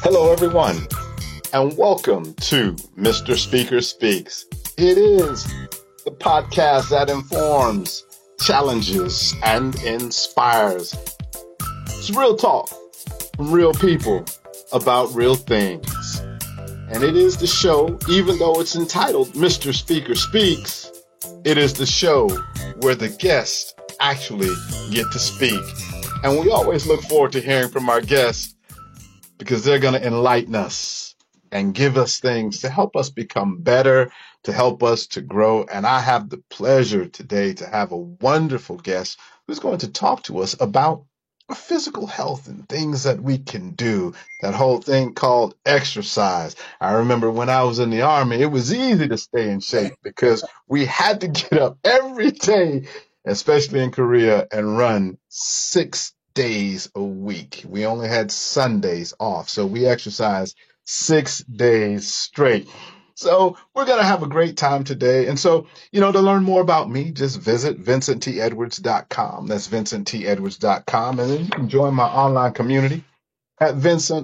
Hello, everyone, and welcome to Mr. Speaker Speaks. It is the podcast that informs, challenges, and inspires. It's real talk from real people about real things. And it is the show, even though it's entitled Mr. Speaker Speaks, it is the show where the guests actually get to speak. And we always look forward to hearing from our guests because they're going to enlighten us and give us things to help us become better, to help us to grow. And I have the pleasure today to have a wonderful guest who's going to talk to us about physical health and things that we can do, that whole thing called exercise. I remember when I was in the Army, it was easy to stay in shape because we had to get up every day, especially in Korea, and run 6 days a week. We only had Sundays off, so we exercised 6 days straight. So we're going to have a great time today. And so, to learn more about me, just visit vincenttedwards.com. That's vincenttedwards.com. And then you can join my online community at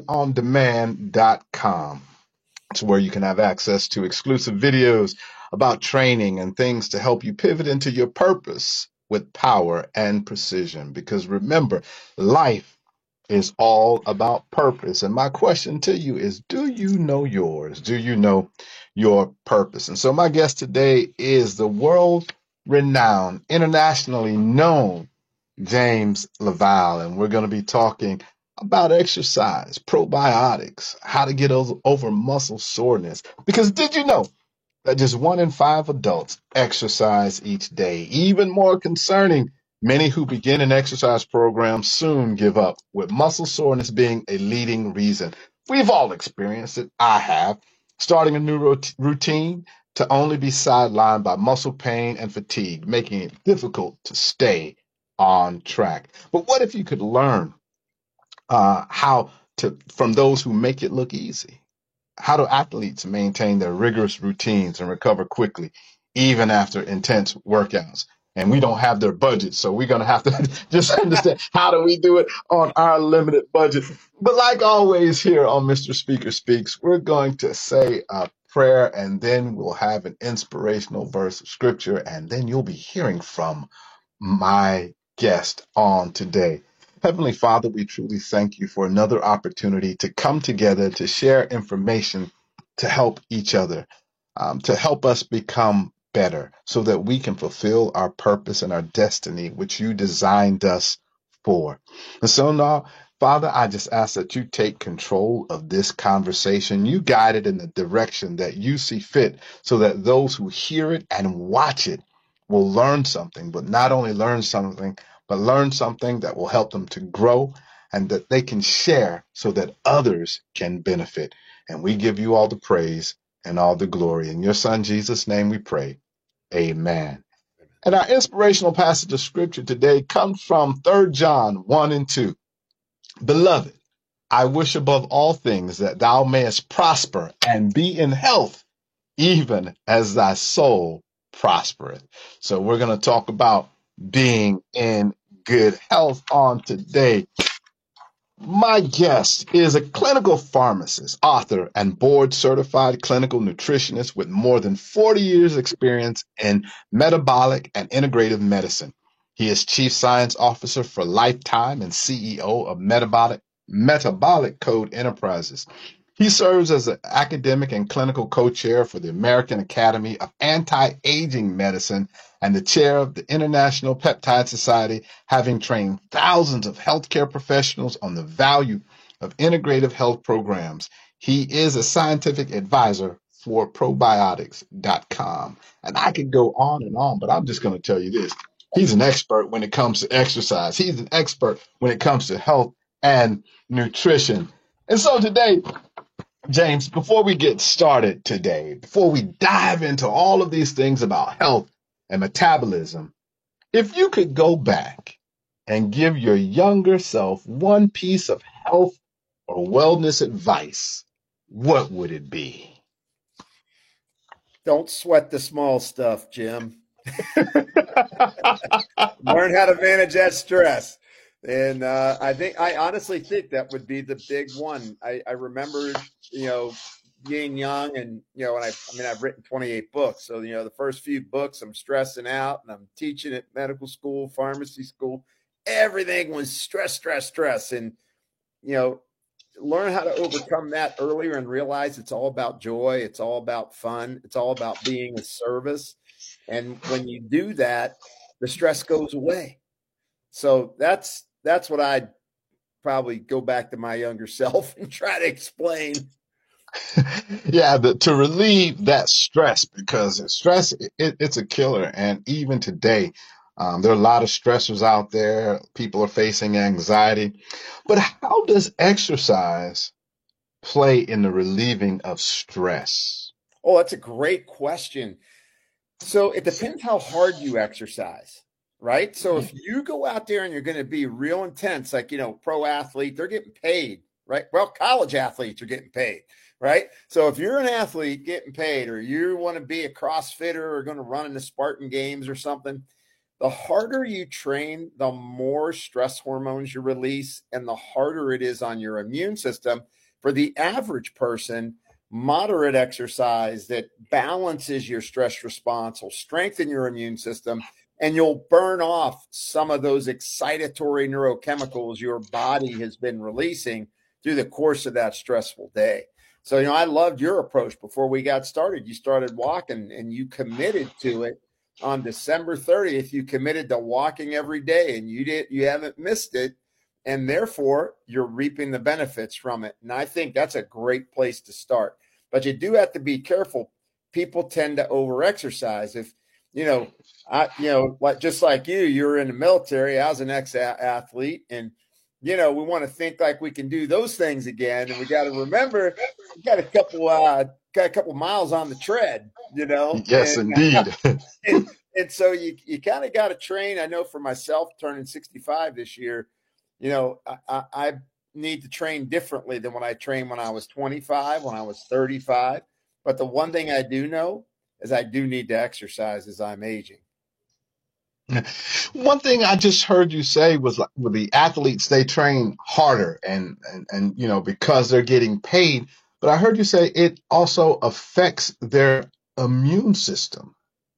vincentondemand.com. It's where you can have access to exclusive videos about training and things to help you pivot into your purpose with power and precision. Because remember, life is all about purpose. And my question to you is, do you know yours? Do you know your purpose? And so my guest today is the world-renowned, internationally known James LaValle. And we're going to be talking about exercise, probiotics, how to get over muscle soreness. Because did you know that just 1 in 5 adults exercise each day? Even more concerning, many who begin an exercise program soon give up, with muscle soreness being a leading reason. We've all experienced it. I have. Starting a new routine to only be sidelined by muscle pain and fatigue, making it difficult to stay on track. But what if you could learn from those who make it look easy? How do athletes maintain their rigorous routines and recover quickly, even after intense workouts? And we don't have their budget, so we're going to have to just understand how do we do it on our limited budget. But like always here on Mr. Speaker Speaks, we're going to say a prayer, and then we'll have an inspirational verse of scripture, and then you'll be hearing from my guest on today. Heavenly Father, we truly thank you for another opportunity to come together, to share information, to help each other, to help us become better so that we can fulfill our purpose and our destiny, which you designed us for. And so now, Father, I just ask that you take control of this conversation. You guide it in the direction that you see fit so that those who hear it and watch it will learn something, but not only learn something, but learn something that will help them to grow and that they can share so that others can benefit. And we give you all the praise and all the glory. In your Son, Jesus' name we pray. Amen. And our inspirational passage of scripture today comes from 3 John 1 and 2. Beloved, I wish above all things that thou mayest prosper and be in health, even as thy soul prospereth. So we're going to talk about being in good health on today. My guest is a clinical pharmacist, author, and board certified clinical nutritionist with more than 40 years experience in metabolic and integrative medicine. He is chief science officer for Lifetime and CEO of Metabolic Code Enterprises. He serves as an academic and clinical co-chair for the American Academy of Anti-Aging Medicine and the chair of the International Peptide Society, having trained thousands of healthcare professionals on the value of integrative health programs. He is a scientific advisor for probiotics.com. And I could go on, but I'm just going to tell you this. He's an expert when it comes to exercise. He's an expert when it comes to health and nutrition. And so today, James, before we get started today, before we dive into all of these things about health and metabolism, if you could go back and give your younger self one piece of health or wellness advice, what would it be? Don't sweat the small stuff, Jim. Learn how to manage that stress. And I honestly think that would be the big one. I remember, being young and, and I've written 28 books. So, the first few books I'm stressing out and I'm teaching at medical school, pharmacy school. Everything was stress, stress, stress. And, you know, learn how to overcome that earlier and realize it's all about joy. It's all about fun. It's all about being a service. And when you do that, the stress goes away. So that's what I'd probably go back to my younger self and try to explain. Yeah, to relieve that stress, because stress, it's a killer. And even today, there are a lot of stressors out there. People are facing anxiety. But how does exercise play in the relieving of stress? Oh, that's a great question. So it depends how hard you exercise, right? So if you go out there and you're going to be real intense, like, pro athlete, they're getting paid, right? Well, college athletes are getting paid, right? So if you're an athlete getting paid, or you want to be a CrossFitter or going to run in the Spartan Games or something, the harder you train, the more stress hormones you release, and the harder it is on your immune system. For the average person, moderate exercise that balances your stress response will strengthen your immune system, and you'll burn off some of those excitatory neurochemicals your body has been releasing through the course of that stressful day. So, I loved your approach before we got started. You started walking and you committed to it. On December 30th, you committed to walking every day, and you haven't missed it, and therefore you're reaping the benefits from it. And I think that's a great place to start. But you do have to be careful. People tend to overexercise. If like just like you're in the military. I was an ex-athlete, and we want to think like we can do those things again, and we got to remember we got a couple miles on the tread, Yes, and indeed. and, and so you kind of got to train. I know for myself, turning 65 this year, I need to train differently than when I trained when I was 25, when I was 35. But the one thing I do know is I do need to exercise as I'm aging. One thing I just heard you say was, like, with the athletes, they train harder, and because they're getting paid. But I heard you say it also affects their immune system.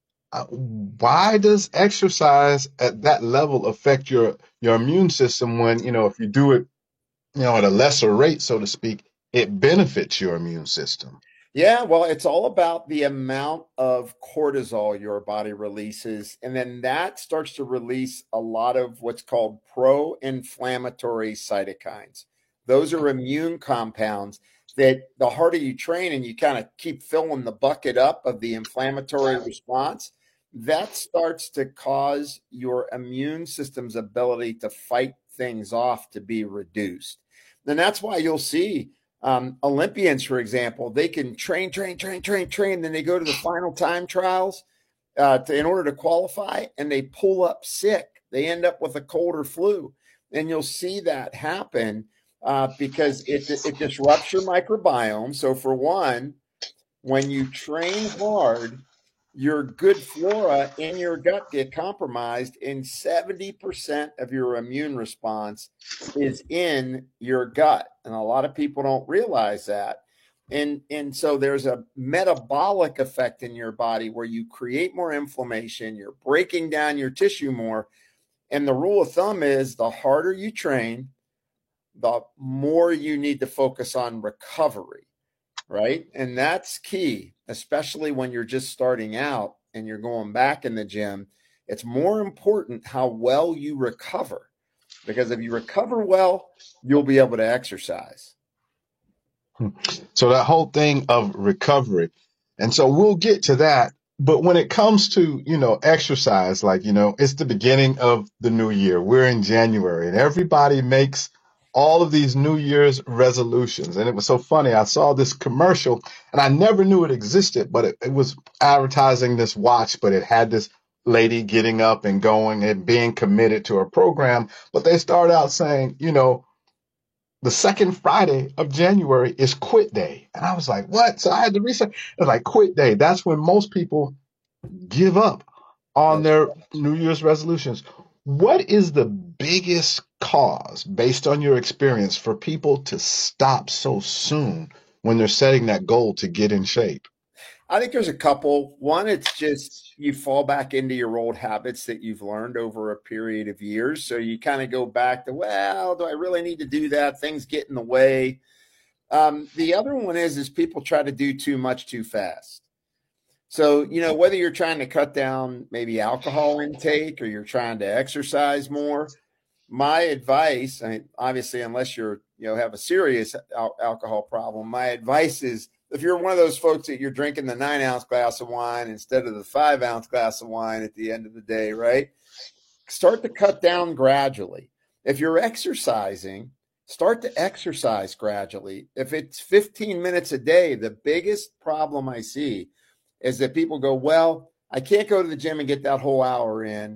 Why does exercise at that level affect your immune system when, if you do it, at a lesser rate, so to speak, it benefits your immune system? Yeah, well, it's all about the amount of cortisol your body releases. And then that starts to release a lot of what's called pro inflammatory cytokines. Those are immune compounds that the harder you train and you kind of keep filling the bucket up of the inflammatory response, that starts to cause your immune system's ability to fight things off to be reduced. And that's why you'll see Olympians, for example, they can train, train, train, train, train. Then they go to the final time trials in order to qualify, and they pull up sick. They end up with a cold or flu. And you'll see that happen because it disrupts your microbiome. So, for one, when you train hard, your good flora in your gut get compromised, and 70% of your immune response is in your gut. And a lot of people don't realize that. And so there's a metabolic effect in your body where you create more inflammation, you're breaking down your tissue more. And the rule of thumb is the harder you train, the more you need to focus on recovery, right? And that's key, especially when you're just starting out and you're going back in the gym. It's more important how well you recover, because if you recover well, you'll be able to exercise. So that whole thing of recovery. And so we'll get to that. But when it comes to, exercise, like, it's the beginning of the new year. We're in January, and everybody makes all of these New Year's resolutions. And it was so funny. I saw this commercial, and I never knew it existed, but it was advertising this watch, but it had this lady getting up and going and being committed to a program. But they started out saying, the second Friday of January is quit day. And I was like, what? So I had to research. It was like quit day. That's when most people give up on That's their New Year's resolutions. What is the biggest cause, based on your experience, for people to stop so soon when they're setting that goal to get in shape? I think there's a couple. One, it's just you fall back into your old habits that you've learned over a period of years. So you kind of go back to, well, do I really need to do that? Things get in the way. The other one is people try to do too much too fast. So, whether you're trying to cut down maybe alcohol intake or you're trying to exercise more, my advice, I mean, obviously, unless have a serious alcohol problem, my advice is if you're one of those folks that you're drinking the 9-ounce glass of wine instead of the 5-ounce glass of wine at the end of the day, right? Start to cut down gradually. If you're exercising, start to exercise gradually. If it's 15 minutes a day, the biggest problem I see is that people go, well, I can't go to the gym and get that whole hour in.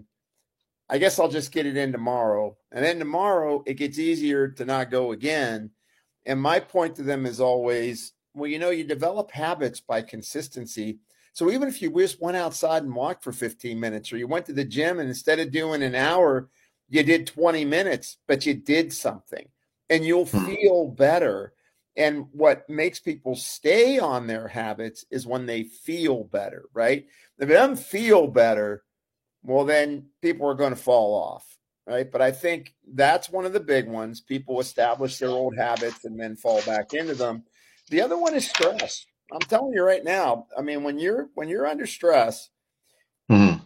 I guess I'll just get it in tomorrow. And then tomorrow it gets easier to not go again. And my point to them is always, well, you develop habits by consistency. So even if you just went outside and walked for 15 minutes, or you went to the gym and instead of doing an hour, you did 20 minutes, but you did something and you'll feel better. And what makes people stay on their habits is when they feel better, right? If it doesn't feel better, well, then people are going to fall off, right? But I think that's one of the big ones. People establish their old habits and then fall back into them. The other one is stress. I'm telling you right now. I mean, when you're under stress, Mhm.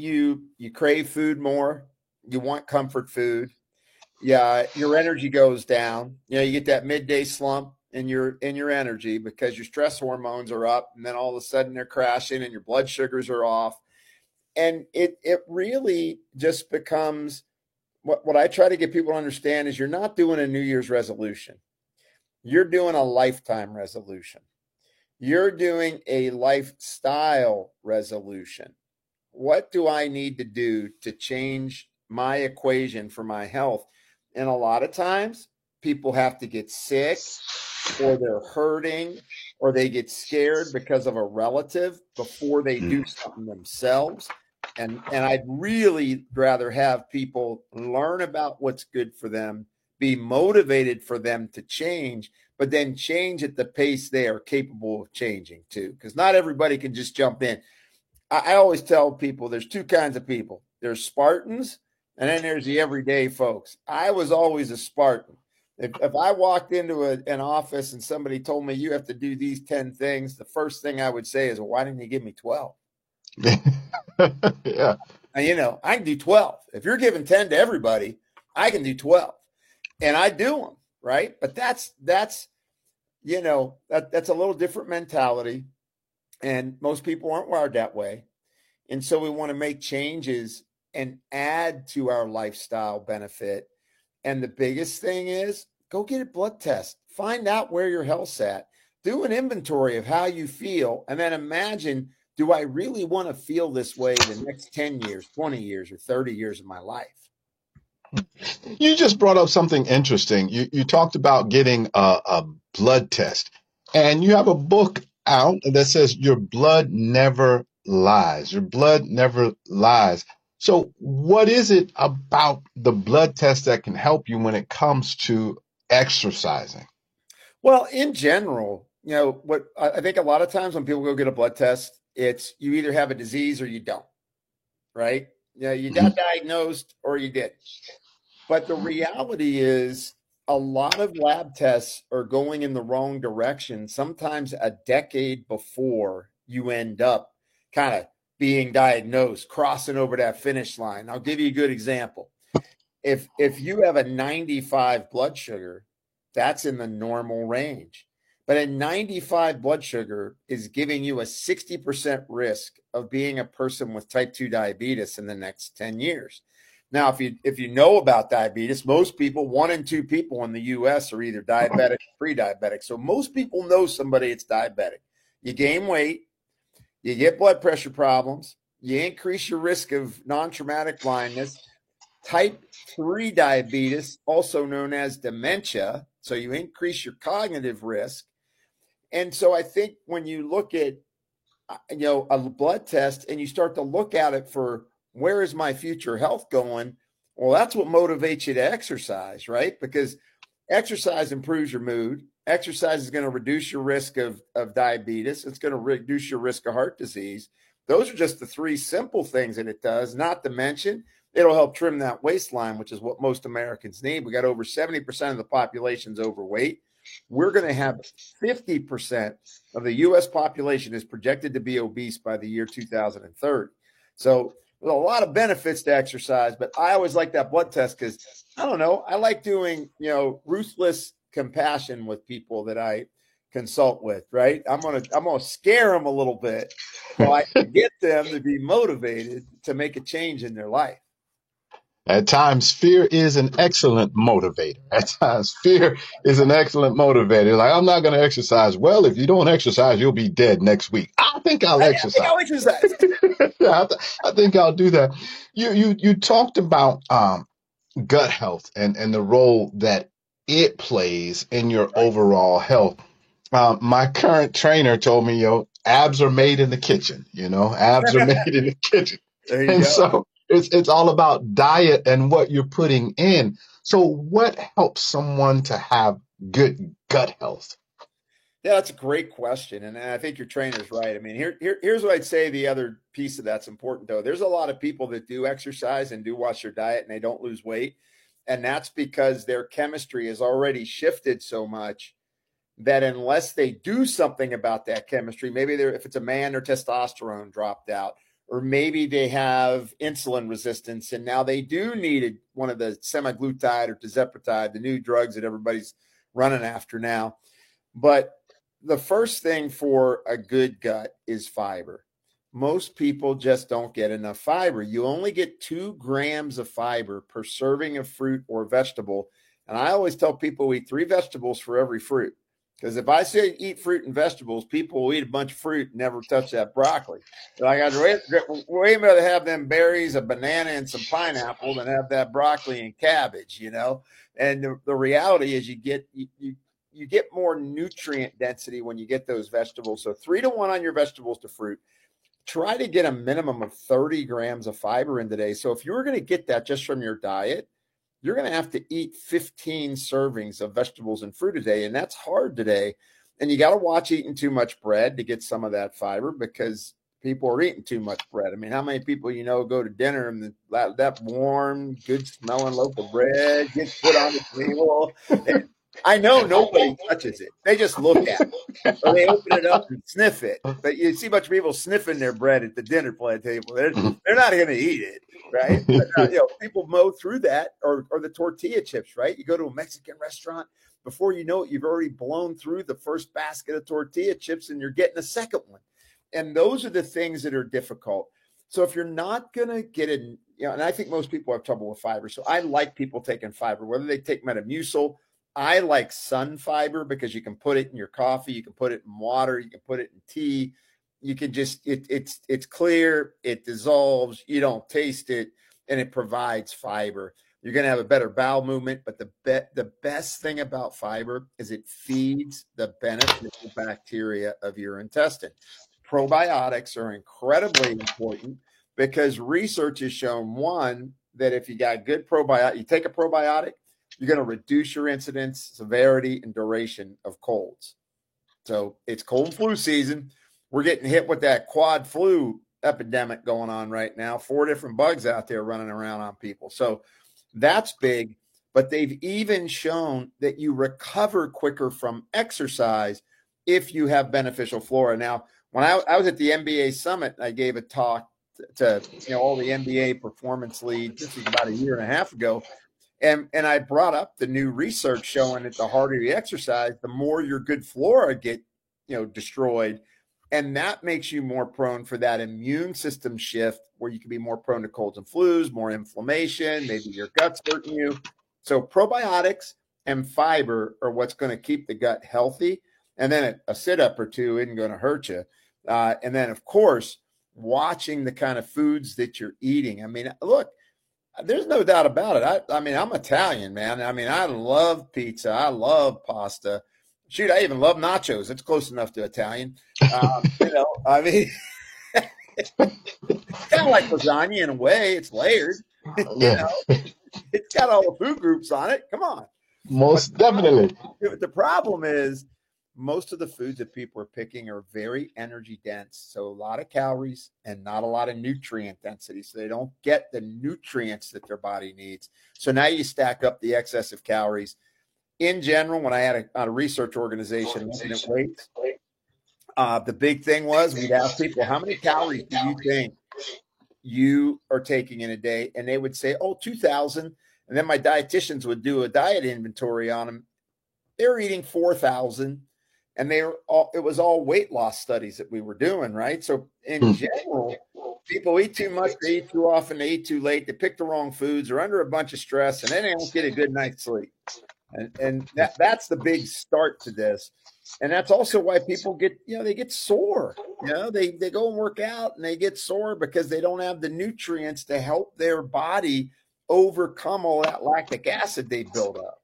you crave food more. You want comfort food. Yeah, your energy goes down. You get that midday slump in your energy because your stress hormones are up, and then all of a sudden they're crashing, and your blood sugars are off. And it really just becomes what I try to get people to understand is you're not doing a New Year's resolution. You're doing a lifetime resolution. You're doing a lifestyle resolution. What do I need to do to change my equation for my health? And a lot of times people have to get sick or they're hurting or they get scared because of a relative before they do something themselves. And I'd really rather have people learn about what's good for them, be motivated for them to change, but then change at the pace they are capable of changing too. Because not everybody can just jump in. I always tell people there's two kinds of people. There's Spartans, and then there's the everyday folks. I was always a Spartan. If I walked into an office and somebody told me you have to do these 10 things, the first thing I would say is, well, why didn't you give me 12? Yeah. And, I can do 12. If you're giving 10 to everybody, I can do 12. And I do them, right? But that's that's a little different mentality. And most people aren't wired that way. And so we want to make changes and add to our lifestyle benefit. And the biggest thing is go get a blood test, find out where your health's at, do an inventory of how you feel, and then imagine, do I really want to feel this way the next 10 years, 20 years, or 30 years of my life? You just brought up something interesting. You talked about getting a blood test, and you have a book out that says your blood never lies. Your blood never lies. So, what is it about the blood test that can help you when it comes to exercising? Well, in general, what I think a lot of times when people go get a blood test, it's you either have a disease or you don't, right? You got diagnosed or you didn't. But the reality is, a lot of lab tests are going in the wrong direction, sometimes a decade before you end up kind of being diagnosed, crossing over that finish line. I'll give you a good example. If you have a 95 blood sugar, that's in the normal range. But a 95 blood sugar is giving you a 60% risk of being a person with type 2 diabetes in the next 10 years. Now, if you know about diabetes, most people, 1 in 2 people in the US are either diabetic or pre-diabetic. So most people know somebody that's diabetic. You gain weight, you get blood pressure problems, you increase your risk of non-traumatic blindness, type 3 diabetes, also known as dementia. So you increase your cognitive risk. And so I think when you look at a blood test and you start to look at it for where is my future health going, Well, that's what motivates you to exercise, right? Because exercise improves your mood. Exercise is going to reduce your risk of diabetes. It's going to reduce your risk of heart disease. Those are just the three simple things that it does, not to mention it'll help trim that waistline, which is what most Americans need. We got over 70% of the population's overweight. We're going to have 50% of the U.S. population is projected to be obese by the year 2030. So there's a lot of benefits to exercise, but I always like that blood test because I don't know. I like doing, ruthless compassion with people that I consult with, right? I'm gonna scare them a little bit so I can get them to be motivated to make a change in their life. At times, fear is an excellent motivator. At times, fear is an excellent motivator. Like, I'm not going to exercise. Well, if you don't exercise, you'll be dead next week. I think I'll I think exercise. I'll exercise. Yeah, I think I'll do that. You talked about gut health and the role that it plays in your overall health. My current trainer told me, abs are made in the kitchen. Abs are made in the kitchen. There you And go. so it's all about diet and what you're putting in. So what helps someone to have good gut health? Yeah, that's a great question, and I think your trainer's right. I mean, here's what I'd say. The other piece of that's important, though. There's a lot of people that do exercise and do watch their diet, and they don't lose weight, and that's because their chemistry has already shifted so much that unless they do something about that chemistry, maybe if it's a man, their testosterone dropped out, or maybe they have insulin resistance, and now they do need one of the semaglutide or tirzepatide, the new drugs that everybody's running after now. But the first thing for a good gut is fiber. Most people just don't get enough fiber. You only get 2 grams of fiber per serving of fruit or vegetable. And I always tell people we eat 3 vegetables for every fruit. Because if I say eat fruit and vegetables, people will eat a bunch of fruit and never touch that broccoli. Like I'd way rather have them berries, a banana, and some pineapple than have that broccoli and cabbage, And the reality is you get more nutrient density when you get those vegetables. So 3-to-1 on your vegetables to fruit. Try to get a minimum of 30 grams of fiber in today. So if you were going to get that just from your diet, you're going to have to eat 15 servings of vegetables and fruit a day. And that's hard today. And you got to watch eating too much bread to get some of that fiber because people are eating too much bread. I mean, how many people, go to dinner and that warm, good smelling loaf of bread gets put on the table? And I know nobody touches it. They just look at it or they open it up and sniff it. But you see a bunch of people sniffing their bread at the dinner plate table. They're not going to eat it, right? But, people mow through that or the tortilla chips, right? You go to a Mexican restaurant, before you know it, you've already blown through the first basket of tortilla chips and you're getting a second one. And those are the things that are difficult. So if you're not going to get it, and I think most people have trouble with fiber. So I like people taking fiber, whether they take Metamucil. I like sun fiber because you can put it in your coffee, you can put it in water, you can put it in tea. You can just it's clear, it dissolves, you don't taste it, and it provides fiber. You're going to have a better bowel movement, but the best thing about fiber is it feeds the beneficial bacteria of your intestine. Probiotics are incredibly important because research has shown, one, that if you got good probiotic, you take a probiotic, you're going to reduce your incidence, severity, and duration of colds. So it's cold and flu season. We're getting hit with that quad flu epidemic going on right now. 4 different bugs out there running around on people. So that's big. But they've even shown that you recover quicker from exercise if you have beneficial flora. Now, when I was at the NBA Summit, I gave a talk to all the NBA performance leads. This was about a year and a half ago. And I brought up the new research showing that the harder you exercise, the more your good flora get, destroyed. And that makes you more prone for that immune system shift where you can be more prone to colds and flus, more inflammation, maybe your gut's hurting you. So probiotics and fiber are what's going to keep the gut healthy. And then a sit-up or two isn't going to hurt you. And then, of course, watching the kind of foods that you're eating. I mean, look, there's no doubt about it. I mean, I'm Italian, man. I mean, I love pizza. I love pasta. Shoot, I even love nachos. It's close enough to Italian. I mean, it's kind of like lasagna in a way. It's layered. Yeah. It's got all the food groups on it. Come on. Most definitely. The problem is most of the foods that people are picking are very energy dense. So a lot of calories and not a lot of nutrient density. So they don't get the nutrients that their body needs. So now you stack up the excessive calories. In general, when I had a research organization looking at weights, the big thing was we'd ask people, how many calories do you think you are taking in a day? And they would say, oh, 2,000. And then my dietitians would do a diet inventory on them. They were eating 4,000. And it was all weight loss studies that we were doing, right? So in general, people eat too much, they eat too often, they eat too late, they pick the wrong foods, they're under a bunch of stress, and then they don't get a good night's sleep. And that's the big start to this. And that's also why people get, they get sore. They go and work out and they get sore because they don't have the nutrients to help their body overcome all that lactic acid they build up.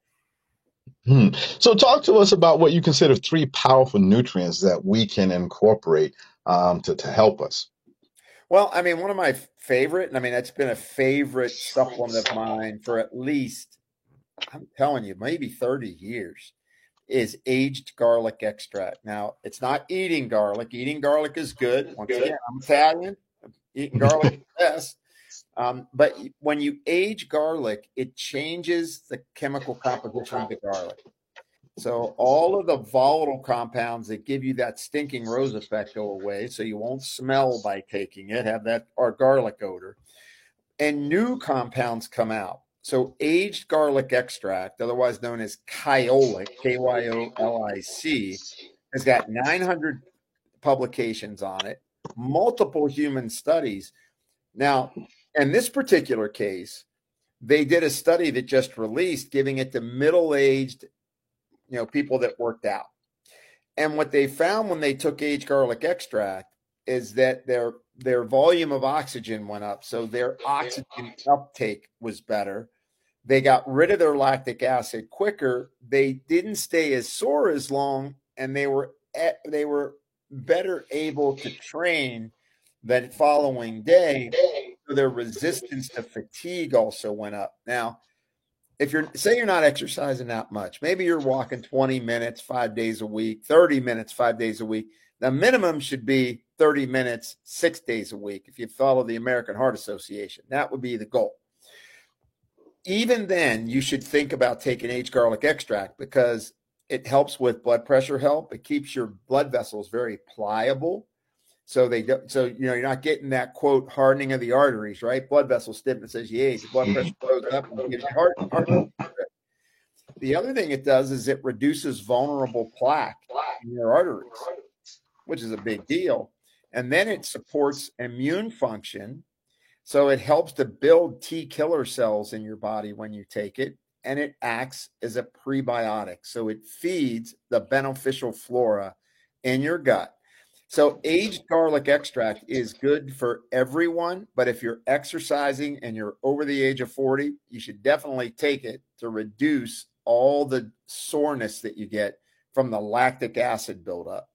So talk to us about what you consider 3 powerful nutrients that we can incorporate to help us. Well, I mean, one of my favorite, and I mean, that's been a favorite supplement of mine for at least, I'm telling you, maybe 30 years, is aged garlic extract. Now, it's not eating garlic. Eating garlic is good. Once again, I'm Italian. Eating garlic is best. But when you age garlic, it changes the chemical composition of the garlic. So all of the volatile compounds that give you that stinking rose effect go away. So you won't smell by taking it, have that or garlic odor. And new compounds come out. So aged garlic extract, otherwise known as Kyolic, Kyolic, has got 900 publications on it, multiple human studies. Now, in this particular case, they did a study that just released, giving it to middle-aged, people that worked out. And what they found when they took aged garlic extract is that their volume of oxygen went up. So their oxygen uptake was better. They got rid of their lactic acid quicker. They didn't stay as sore as long, and they were better able to train that following day. So their resistance to fatigue also went up. Now, if you're not exercising that much, maybe you're walking 20 minutes, 5 days a week, 30 minutes, 5 days a week. The minimum should be 30 minutes, 6 days a week. If you follow the American Heart Association, that would be the goal. Even then, you should think about taking aged garlic extract because it helps with blood pressure help. It keeps your blood vessels very pliable. So you're not getting that quote hardening of the arteries, right? Blood vessel stiffness says you age, your blood pressure goes up and you get heart. The other thing it does is it reduces vulnerable plaque in your arteries, which is a big deal. And then it supports immune function. So it helps to build T killer cells in your body when you take it, and it acts as a prebiotic. So it feeds the beneficial flora in your gut. So aged garlic extract is good for everyone, but if you're exercising and you're over the age of 40, you should definitely take it to reduce all the soreness that you get from the lactic acid buildup.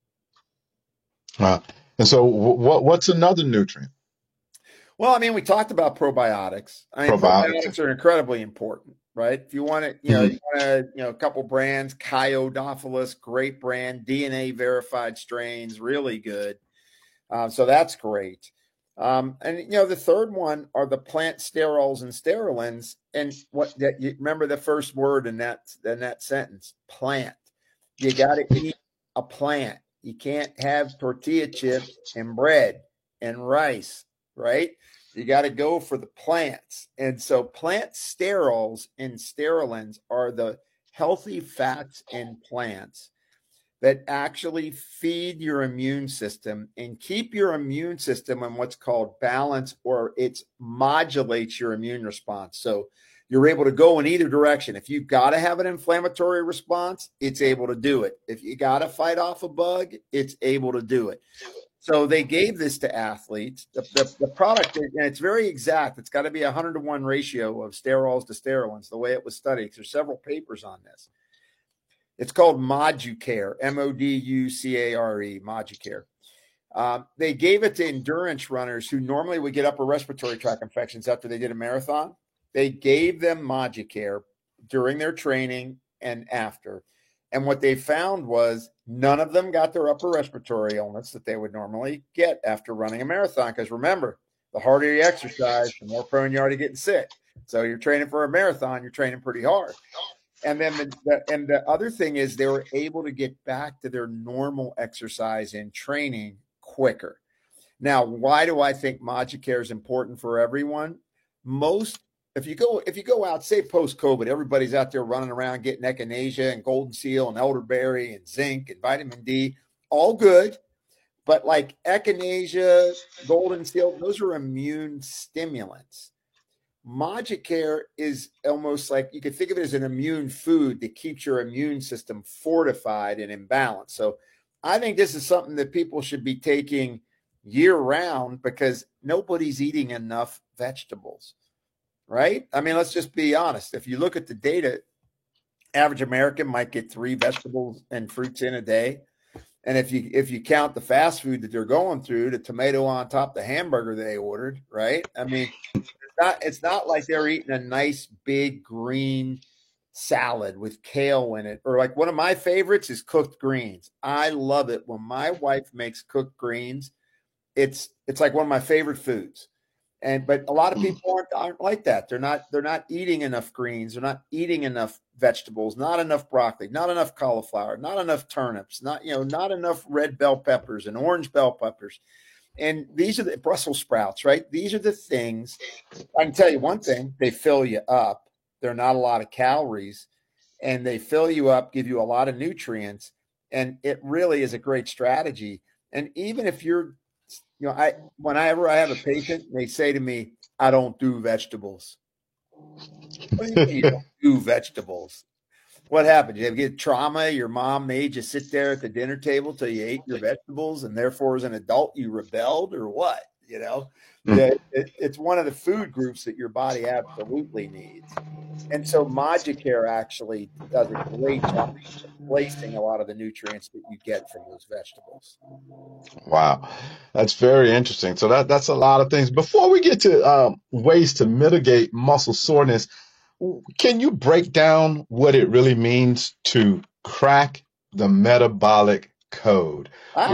And so what's another nutrient? Well, I mean, we talked about probiotics. I mean, probiotics are incredibly important, right? If you want to, a couple brands, Chiodophilus, great brand, DNA verified strains, really good. So that's great. And the third one are the plant sterols and sterolins. And you remember the first word in that sentence, plant. You got to eat a plant. You can't have tortilla chips and bread and rice, right? You got to go for the plants. And so plant sterols and sterolins are the healthy fats in plants that actually feed your immune system and keep your immune system in what's called balance, or it modulates your immune response. So you're able to go in either direction. If you've got to have an inflammatory response, it's able to do it. If you got to fight off a bug, it's able to do it. So they gave this to athletes. The product, and it's very exact. It's got to be 100-to-1 ratio of sterols to sterolins, the way it was studied. There's several papers on this. It's called Moducare, Moducare, Moducare. They gave it to endurance runners who normally would get upper respiratory tract infections after they did a marathon. They gave them Moducare during their training and after. And what they found was none of them got their upper respiratory illness that they would normally get after running a marathon. Because remember, the harder you exercise, the more prone you are to getting sick. So you're training for a marathon, you're training pretty hard. And then the other thing is they were able to get back to their normal exercise and training quicker. Now, why do I think Moducare is important for everyone? If you go out, say post-COVID, everybody's out there running around getting echinacea and golden seal and elderberry and zinc and vitamin D, all good. But like echinacea, golden seal, those are immune stimulants. Moducare is almost like you could think of it as an immune food that keeps your immune system fortified and in balance. So I think this is something that people should be taking year round because nobody's eating enough vegetables, right? I mean, let's just be honest. If you look at the data, average American might get 3 vegetables and fruits in a day. And if you count the fast food that they're going through, the tomato on top of the hamburger they ordered, right? I mean, it's not like they're eating a nice big green salad with kale in it. Or like one of my favorites is cooked greens. I love it when my wife makes cooked greens. It's like one of my favorite foods. But a lot of people aren't like that. They're not eating enough greens. They're not eating enough vegetables, not enough broccoli, not enough cauliflower, not enough turnips, not enough red bell peppers and orange bell peppers. And these are the Brussels sprouts, right? These are the things. I can tell you one thing, they fill you up. They're not a lot of calories and they fill you up, give you a lot of nutrients. And it really is a great strategy. And even if you're, whenever I have a patient, they say to me, I don't do vegetables. What do you mean you don't do vegetables? What happened? Did you get trauma? Your mom made you sit there at the dinner table till you ate your vegetables, and therefore, as an adult, you rebelled, or what? It's one of the food groups that your body absolutely needs. And so Moducare actually does a great job replacing a lot of the nutrients that you get from those vegetables. Wow, that's very interesting. So that's a lot of things. Before we get to ways to mitigate muscle soreness, can you break down what it really means to crack the metabolic code?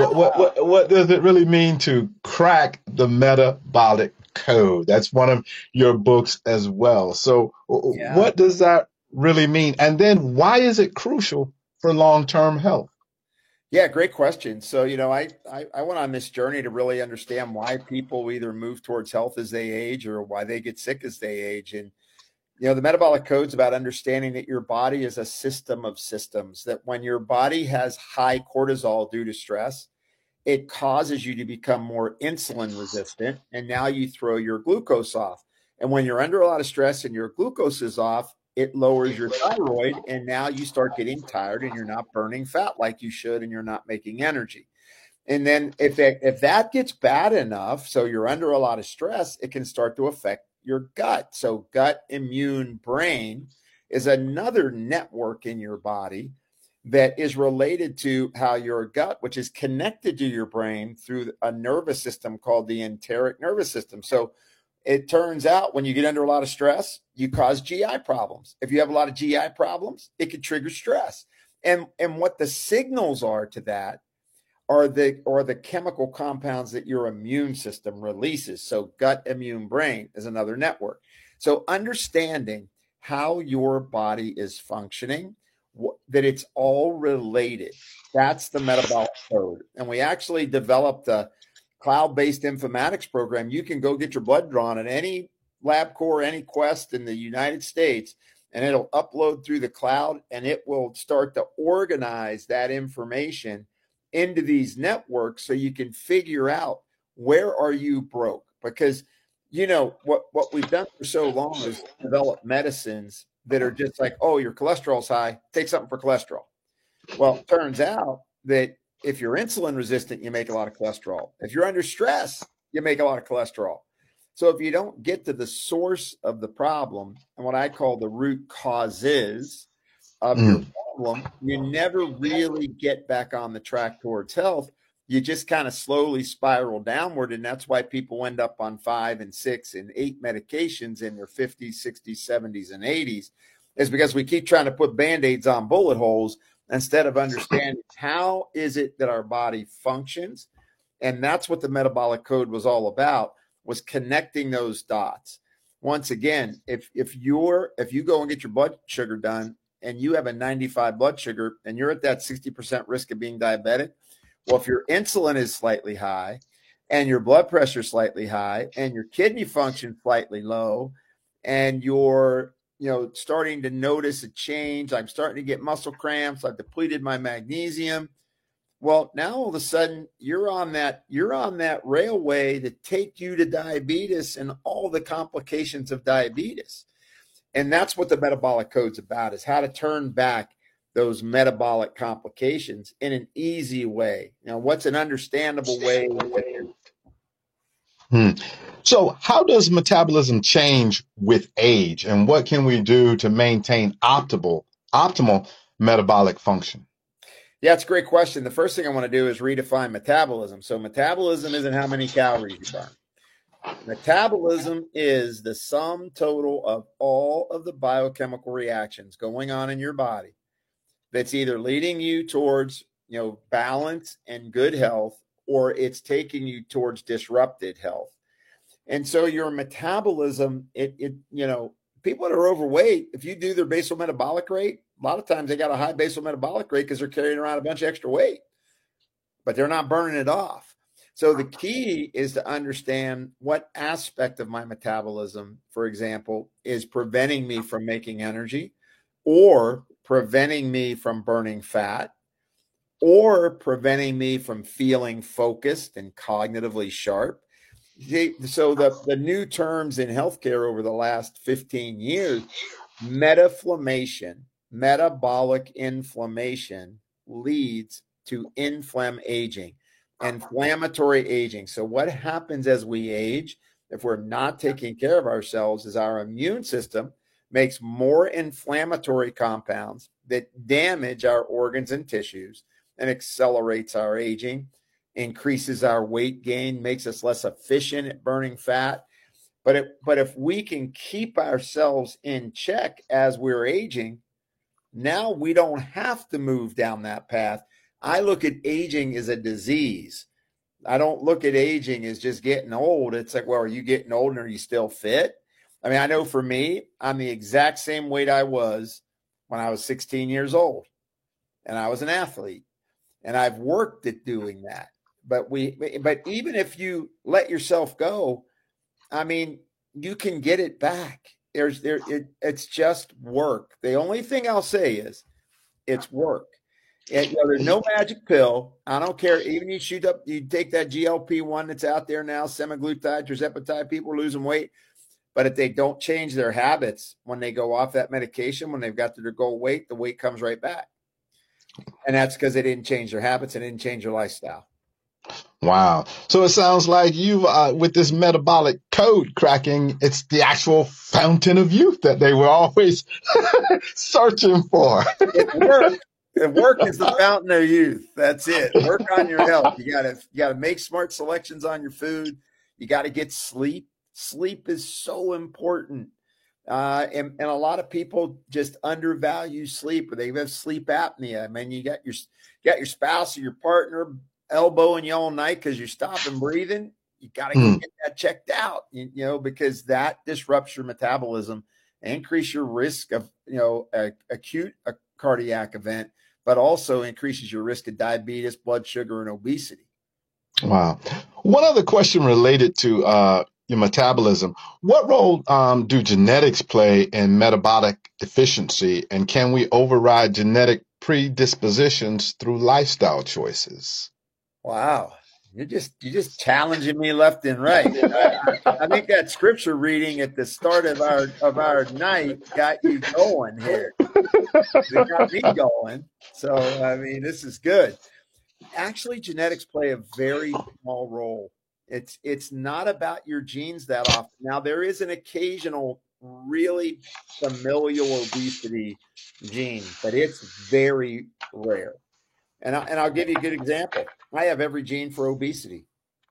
What does it really mean to crack the metabolic code? That's one of your books as well. So what does that really mean? And then why is it crucial for long-term health? Yeah, great question. So, I went on this journey to really understand why people either move towards health as they age or why they get sick as they age. And the metabolic code is about understanding that your body is a system of systems, that when your body has high cortisol due to stress, it causes you to become more insulin resistant. And now you throw your glucose off. And when you're under a lot of stress and your glucose is off, it lowers your thyroid. And now you start getting tired and you're not burning fat like you should, and you're not making energy. And then if that gets bad enough, so you're under a lot of stress, it can start to affect your gut. So gut immune brain is another network in your body that is related to how your gut, which is connected to your brain through a nervous system called the enteric nervous system. So it turns out when you get under a lot of stress, you cause GI problems. If you have a lot of GI problems, it could trigger stress. And what the signals are to that are the chemical compounds that your immune system releases. So gut immune brain is another network. So understanding how your body is functioning, that it's all related. That's the metabolic code. And we actually developed a cloud-based informatics program. You can go get your blood drawn at any LabCorp, any Quest in the United States, and it'll upload through the cloud, and it will start to organize that information into these networks so you can figure out where are you broke. Because what we've done for so long is develop medicines that are just like, oh, your cholesterol's high, take something for cholesterol. Well, it turns out that if you're insulin resistant, you make a lot of cholesterol. If you're under stress, you make a lot of cholesterol. So if you don't get to the source of the problem and what I call the root causes of your problem, you never really get back on the track towards health. you just kind of slowly spiral downward. And that's why people end up on 5 and 6 and 8 medications in their 50s, 60s, 70s, and 80s, is because we keep trying to put Band-Aids on bullet holes instead of understanding how is it that our body functions. And that's what the metabolic code was all about, was connecting those dots. Once again, if you go and get your blood sugar done and you have a 95 blood sugar and you're at that 60% risk of being diabetic, well, if your insulin is slightly high and your blood pressure is slightly high and your kidney function slightly low and you're starting to notice a change, I'm starting to get muscle cramps, I've depleted my magnesium. Well, now all of a sudden you're on that railway to take you to diabetes and all the complications of diabetes. And that's what the metabolic code's about, is how to turn back those metabolic complications in an easy way. What's an understandable way? So how does metabolism change with age, and what can we do to maintain optimal metabolic function? Yeah, it's a great question. The first thing I want to do is redefine metabolism. So metabolism isn't how many calories you burn. Metabolism is the sum total of all of the biochemical reactions going on in your body that's either leading you towards, balance and good health, or it's taking you towards disrupted health. And so your metabolism, people that are overweight, if you do their basal metabolic rate, a lot of times they got a high basal metabolic rate because they're carrying around a bunch of extra weight, but they're not burning it off. So the key is to understand what aspect of my metabolism, for example, is preventing me from making energy, or preventing me from burning fat, or preventing me from feeling focused and cognitively sharp. So the new terms in healthcare over the last 15 years, metaflammation, metabolic inflammation, leads to inflammaging, inflammatory aging. So what happens as we age, if we're not taking care of ourselves, is our immune system makes more inflammatory compounds that damage our organs and tissues and accelerates our aging, increases our weight gain, makes us less efficient at burning fat. But if we can keep ourselves in check as we're aging, now we don't have to move down that path. I look at aging as a disease. I don't look at aging as just getting old. It's like, well, are you getting old and are you still fit? I mean, I know for me, I'm the exact same weight I was when I was 16 years old, and I was an athlete, and I've worked at doing that. But even if you let yourself go, I mean, you can get it back. It's just work. The only thing I'll say is it's work. There's no magic pill. I don't care. Even you take that GLP-1 that's out there now, semaglutide, tirzepatide, people are losing weight. But if they don't change their habits when they go off that medication, when they've got to their goal weight, the weight comes right back. And that's because they didn't change their habits and didn't change their lifestyle. Wow. So it sounds like you, with this metabolic code cracking, it's the actual fountain of youth that they were always searching for. It's work. Work is the fountain of youth. That's it. Work on your health. You gotta make smart selections on your food. You got to get sleep. Sleep is so important. And a lot of people just undervalue sleep, or they have sleep apnea. I mean, you got your spouse or your partner elbowing you all night because you're stopping breathing. You got to go get that checked out, because that disrupts your metabolism and increase your risk of, acute cardiac event, but also increases your risk of diabetes, blood sugar, and obesity. Wow. One other question related to your metabolism. What role do genetics play in metabolic efficiency, and can we override genetic predispositions through lifestyle choices? Wow. You're just challenging me left and right. I think that scripture reading at the start of our night got you going here. It got me going. So, I mean, this is good. Actually, genetics play a very small role. It's not about your genes that often. Now, there is an occasional really familial obesity gene, but it's very rare. And I'll give you a good example. I have every gene for obesity.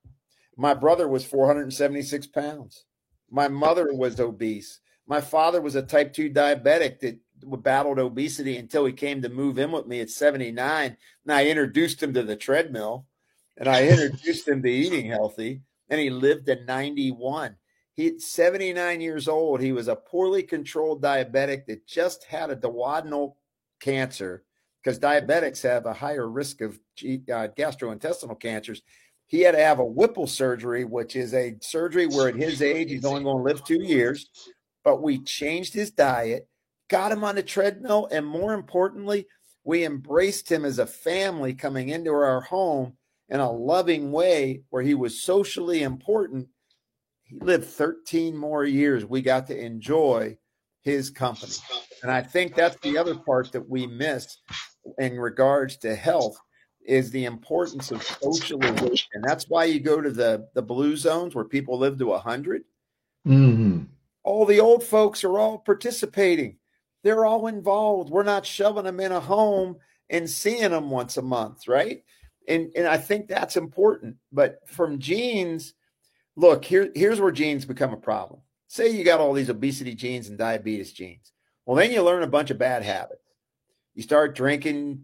My brother was 476 pounds. My mother was obese. My father was a type 2 diabetic that battled obesity until he came to move in with me at 79. And I introduced him to the treadmill and I introduced him to eating healthy. And he lived to 91. He's 79 years old. He was a poorly controlled diabetic that just had a duodenal cancer because diabetics have a higher risk of gastrointestinal cancers. He had to have a Whipple surgery, which is a surgery where at his age, he's only going to live 2 years. But we changed his diet, got him on the treadmill, and more importantly, we embraced him as a family coming into our home in a loving way where he was socially important. He lived 13 more years. We got to enjoy his company. And I think that's the other part that we miss in regards to health is the importance of socialization. That's why you go to the blue zones where people live to 100. Mm-hmm. All the old folks are all participating. They're all involved. We're not shoving them in a home and seeing them once a month, right? And I think that's important. But from genes, look, here's where genes become a problem. Say you got all these obesity genes and diabetes genes. Well, then you learn a bunch of bad habits. You start drinking,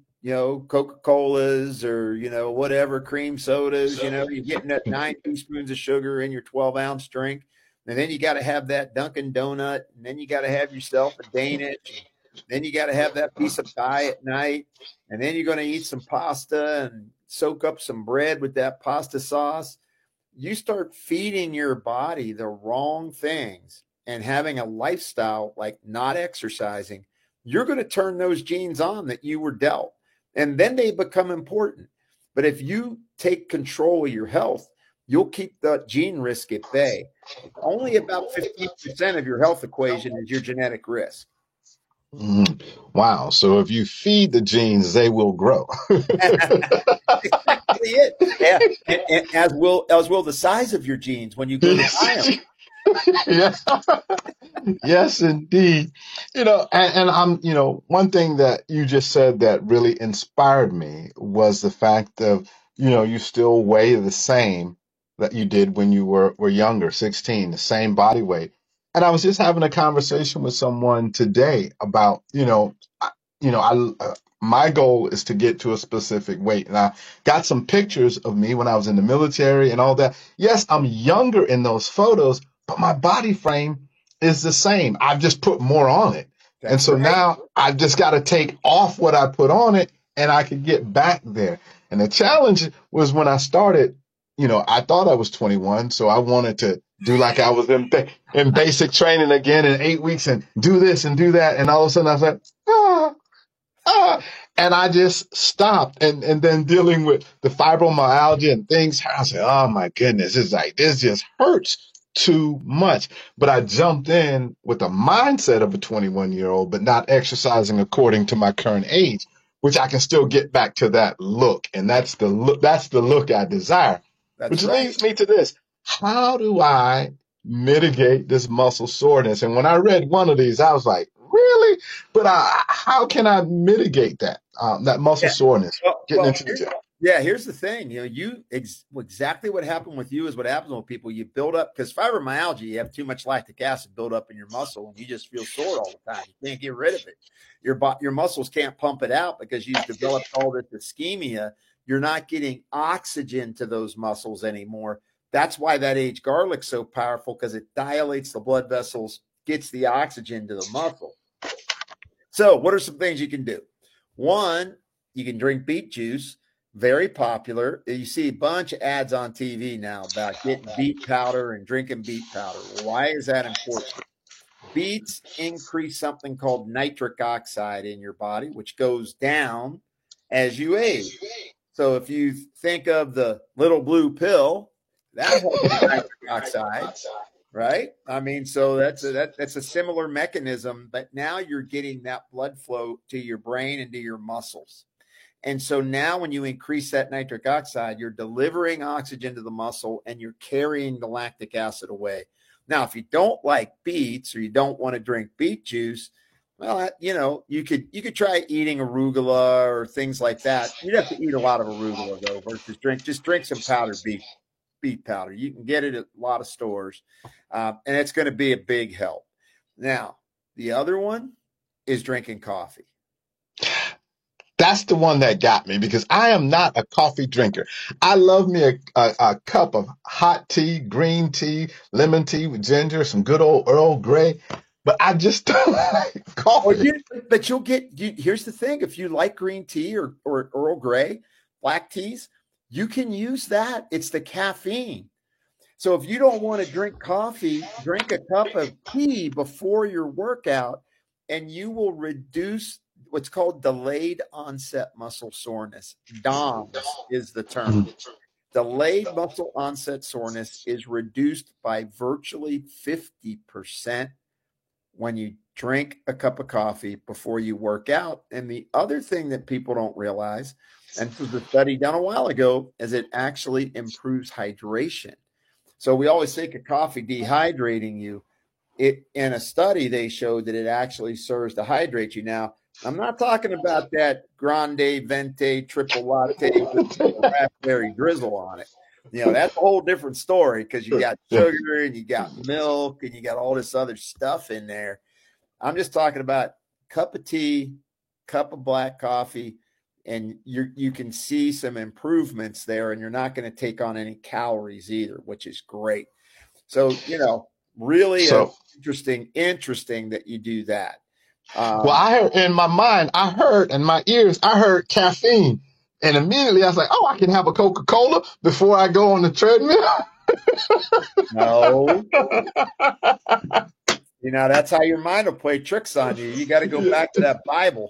Coca-Colas or, whatever, cream sodas, you're getting that 9 teaspoons of sugar in your 12-ounce drink. And then you got to have that Dunkin' Donut. And then you got to have yourself a Danish. Then you got to have that piece of pie at night. And then you're going to eat some pasta and soak up some bread with that pasta sauce. You start feeding your body the wrong things and having a lifestyle like not exercising, you're going to turn those genes on that you were dealt. And then they become important. But if you take control of your health, you'll keep the gene risk at bay. Only about 15% of your health equation is your genetic risk. Mm. Wow. So if you feed the genes, they will grow. Exactly it. And as will the size of your genes when you go to buy them. Yes. Yes, indeed. And I'm, one thing that you just said that really inspired me was the fact of, you still weigh the same that you did when you were younger, 16, the same body weight. And I was just having a conversation with someone today about, my goal is to get to a specific weight. And I got some pictures of me when I was in the military and all that. Yes, I'm younger in those photos, but my body frame is the same. I've just put more on it. And so now I've just got to take off what I put on it and I can get back there. And the challenge was when I started, I thought I was 21. So I wanted to do like I was in basic training again in 8 weeks and do this and do that. And all of a sudden I was like, and I just stopped. And then dealing with the fibromyalgia and things, I said, oh my goodness, it's like, this just hurts too much. But I jumped in with the mindset of a 21-year-old, but not exercising according to my current age, which I can still get back to that look. And that's the look I desire. Which leads me to this. How do I mitigate this muscle soreness? And when I read one of these, I was like, really? But how can I mitigate that muscle soreness? Here's the thing. Exactly what happened with you is what happens with people. You build up, because fibromyalgia, you have too much lactic acid build up in your muscle, and you just feel sore all the time. You can't get rid of it. Your muscles can't pump it out because you've developed all this ischemia. You're not getting oxygen to those muscles anymore. That's why that aged garlic's so powerful, because it dilates the blood vessels, gets the oxygen to the muscle. So what are some things you can do? One, you can drink beet juice, very popular. You see a bunch of ads on TV now about getting beet powder and drinking beet powder. Why is that important? Beets increase something called nitric oxide in your body, which goes down as you age. So if you think of the little blue pill, that has nitric oxide. Right. I mean, so that's a similar mechanism, but now you're getting that blood flow to your brain and to your muscles. And so now when you increase that nitric oxide, you're delivering oxygen to the muscle and you're carrying the lactic acid away. Now, if you don't like beets or you don't want to drink beet juice, Well, you could try eating arugula or things like that. You'd have to eat a lot of arugula though, versus drink some powdered beet powder. You can get it at a lot of stores, and it's going to be a big help. Now, the other one is drinking coffee. That's the one that got me because I am not a coffee drinker. I love me a cup of hot tea, green tea, lemon tea with ginger, some good old Earl Grey, but I just don't like coffee. But here's the thing. If you like green tea or Earl Grey, black teas, you can use that. It's the caffeine. So if you don't want to drink coffee, drink a cup of tea before your workout, and you will reduce what's called delayed onset muscle soreness. DOMS is the term. Delayed muscle onset soreness is reduced by virtually 50% when you drink a cup of coffee before you work out. And the other thing that people don't realize, and this was a study done a while ago, is it actually improves hydration. So we always think of coffee dehydrating you. In a study, they showed that it actually serves to hydrate you. Now, I'm not talking about that grande venti triple latte with raspberry drizzle on it. That's a whole different story because you got sugar and you got milk and you got all this other stuff in there. I'm just talking about cup of tea, cup of black coffee, and you can see some improvements there, and you're not going to take on any calories either, which is great. So, really interesting that you do that. Well, I heard in my mind, in my ears, I heard caffeine. And immediately I was like, oh, I can have a Coca-Cola before I go on the treadmill. No. That's how your mind will play tricks on you. You got to go back to that Bible.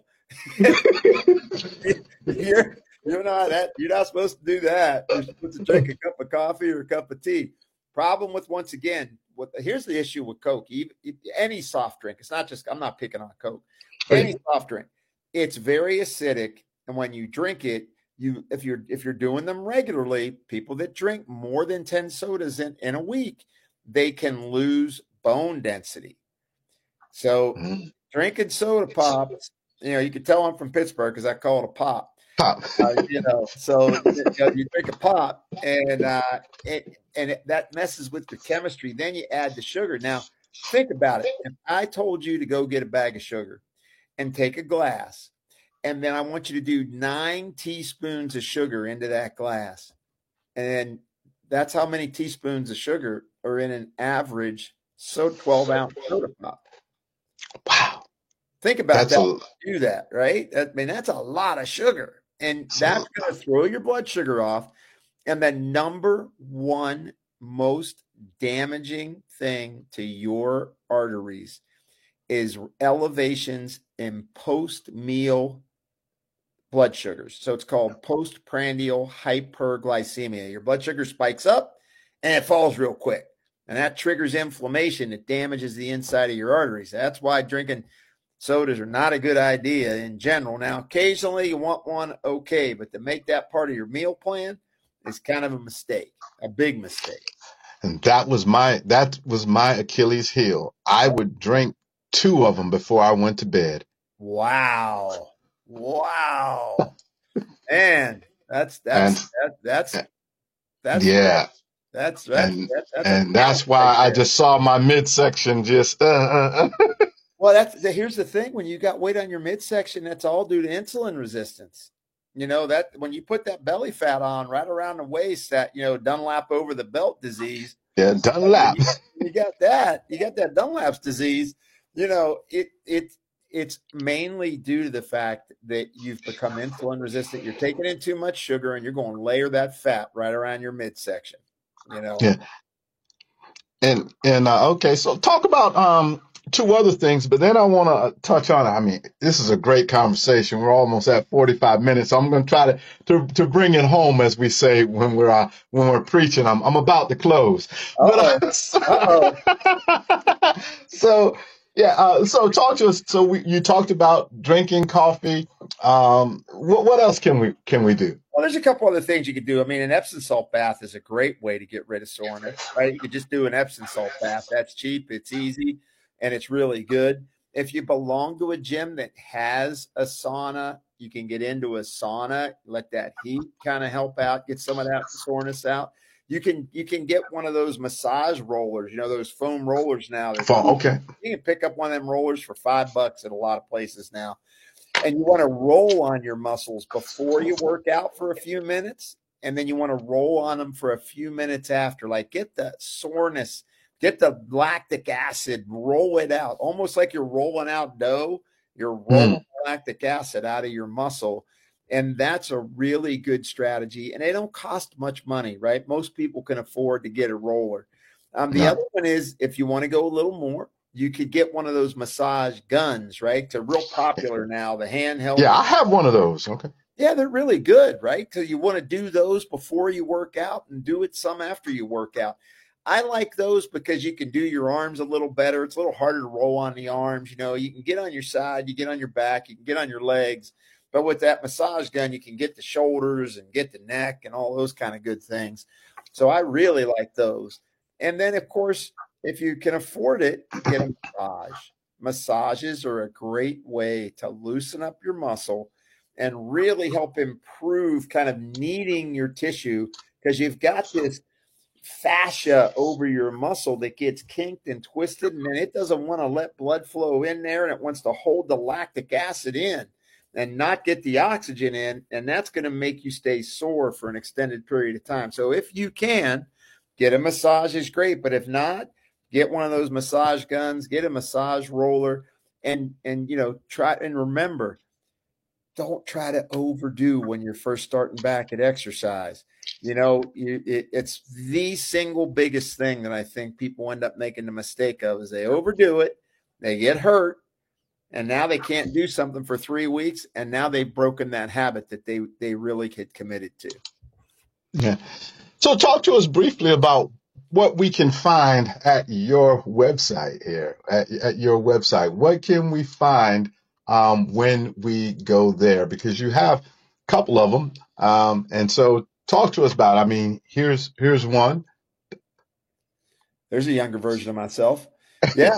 You're not supposed to do that. You're supposed to drink a cup of coffee or a cup of tea. Problem with, once again, here's the issue with Coke. Any soft drink, it's not just, I'm not picking on Coke. Any soft drink, it's very acidic, and when you drink it, if you're doing them regularly, people that drink more than 10 sodas in a week, they can lose bone density. So drinking soda pops, you can tell I'm from Pittsburgh because I call it a pop. So you drink a pop, and that messes with the chemistry. Then you add the sugar. Now, think about it. If I told you to go get a bag of sugar and take a glass, and then I want you to do 9 teaspoons of sugar into that glass, and that's how many teaspoons of sugar are in an average 12-ounce soda pop. Wow. Think about that. Do that, right? That's a lot of sugar. And that's going to throw your blood sugar off. And the number one most damaging thing to your arteries is elevations in post-meal blood sugars. So it's called postprandial hyperglycemia. Your blood sugar spikes up and it falls real quick. And that triggers inflammation that damages the inside of your arteries. That's why drinking sodas are not a good idea in general. Now, occasionally you want one, okay, but to make that part of your meal plan is kind of a mistake, a big mistake. And that was my Achilles heel. I would drink 2 of them before I went to bed. Wow. Man, that's yeah. That's why I just saw my midsection just. Well, here's the thing: when you got weight on your midsection, that's all due to insulin resistance. That when you put that belly fat on right around the waist, that Dunlap over the belt disease. Yeah, Dunlap. You got that. You got that Dunlap's disease. It's mainly due to the fact that you've become insulin resistant. You're taking in too much sugar, and you're going to layer that fat right around your midsection. Yeah. And okay, so talk about 2 other things, but then I want to touch on, this is a great conversation. We're almost at 45 minutes. So I'm going to try to bring it home, as we say when we're preaching. I'm about to close. So yeah, so talk to us. So you talked about drinking coffee. What else can we do? Well, there's a couple other things you could do. An Epsom salt bath is a great way to get rid of soreness, right? You could just do an Epsom salt bath. That's cheap, it's easy, and it's really good. If you belong to a gym that has a sauna, you can get into a sauna, let that heat kind of help out, get some of that soreness out. You can get one of those massage rollers, those foam rollers now. Okay. You can pick up one of them rollers for $5 at a lot of places now. And you want to roll on your muscles before you work out for a few minutes. And then you want to roll on them for a few minutes after, like get the soreness, get the lactic acid, roll it out, almost like you're rolling out dough. You're rolling lactic acid out of your muscle. And that's a really good strategy. And they don't cost much money, right? Most people can afford to get a roller. The other one is, if you want to go a little more, you could get one of those massage guns, right? They're real popular now, the handheld. Yeah, I have one of those. Okay. Yeah, they're really good, right? So you want to do those before you work out and do it some after you work out. I like those because you can do your arms a little better. It's a little harder to roll on the arms. You can get on your side, you get on your back, you can get on your legs. But with that massage gun, you can get the shoulders and get the neck and all those kind of good things. So I really like those. And then, of course, if you can afford it, get a massage. Massages are a great way to loosen up your muscle and really help improve kind of kneading your tissue, because you've got this fascia over your muscle that gets kinked and twisted, and then it doesn't want to let blood flow in there, and it wants to hold the lactic acid in and not get the oxygen in, and that's going to make you stay sore for an extended period of time. So if you can, get a massage is great, but if not, get one of those massage guns, get a massage roller, and try and remember, don't try to overdo when you're first starting back at exercise. It's the single biggest thing that I think people end up making the mistake of is they overdo it, they get hurt, and now they can't do something for 3 weeks, and now they've broken that habit that they really had committed to. Yeah. So talk to us briefly about what we can find at your website here, at your website. What can we find when we go there? Because you have a couple of them. And so talk to us about, here's one. There's a younger version of myself. Yeah.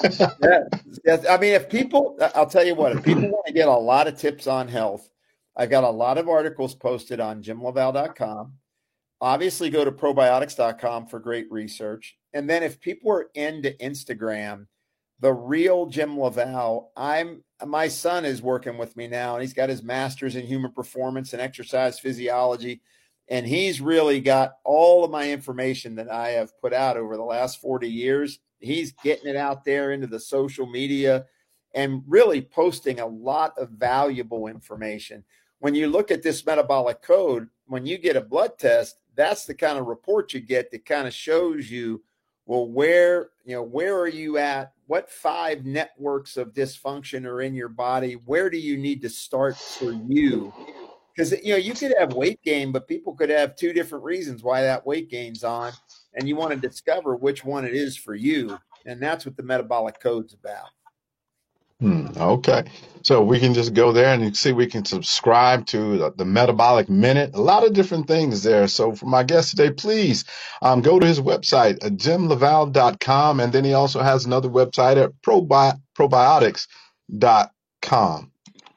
If people, I'll tell you what, if people want to get a lot of tips on health, I've got a lot of articles posted on jimleval.com. Obviously, go to probiotics.com for great research. And then if people are into Instagram, the real Jim Leval, my son is working with me now, and he's got his master's in human performance and exercise physiology. And he's really got all of my information that I have put out over the last 40 years. He's getting it out there into the social media and really posting a lot of valuable information. When you look at this metabolic code, when you get a blood test, that's the kind of report you get that kind of shows you, well, where are you at? What 5 networks of dysfunction are in your body? Where do you need to start for you? Because, you could have weight gain, but people could have 2 different reasons why that weight gain's on, and you want to discover which one it is for you. And that's what the metabolic code's about. Okay. So we can just go there and you see we can subscribe to the Metabolic Minute, a lot of different things there. So for my guest today, please go to his website, jimleval.com. And then he also has another website at probiotics.com.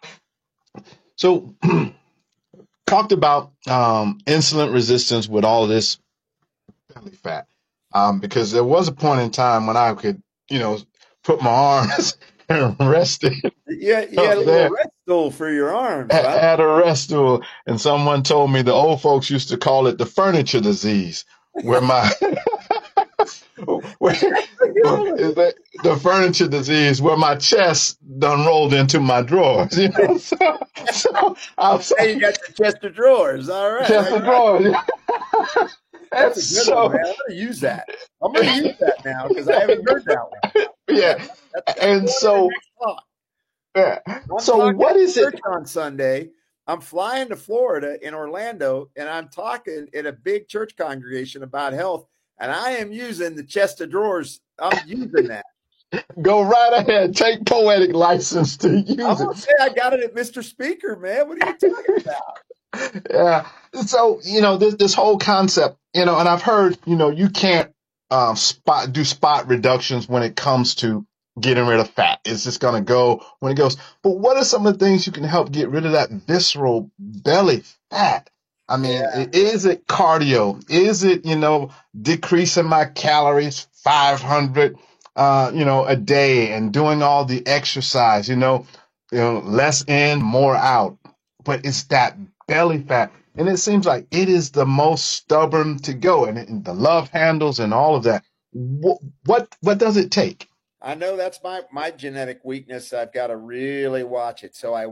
So talked about insulin resistance with all this belly fat, because there was a point in time when I could, put my arms and rest it. Yeah, you had a little rest stool for your arms. I had a rest stool, and someone told me the old folks used to call it the furniture disease, where my the furniture disease, where my chest done rolled into my drawers. So you got the chest of drawers. All right, chest of drawers. That's a good one, man. I'm going to use that. I'm going to use that now because I haven't heard that one. Yeah. And so, yeah. So what is it? On Sunday, I'm flying to Florida in Orlando, and I'm talking at a big church congregation about health, and I am using the chest of drawers. I'm using that. Go right ahead. Take poetic license to use it. I'm going to say I got it at Mr. Speaker, man. What are you talking about? Yeah. So, this whole concept, and I've heard, you can't do spot reductions when it comes to getting rid of fat. It's just going to go when it goes. But what are some of the things you can help get rid of that visceral belly fat? I mean, Yeah. is it cardio? Is it, decreasing my calories 500, a day and doing all the exercise, less in, more out. But it's that belly fat. And it seems like it is the most stubborn to go, and the love handles and all of that. What does it take? I know that's my genetic weakness. I've got to really watch it. So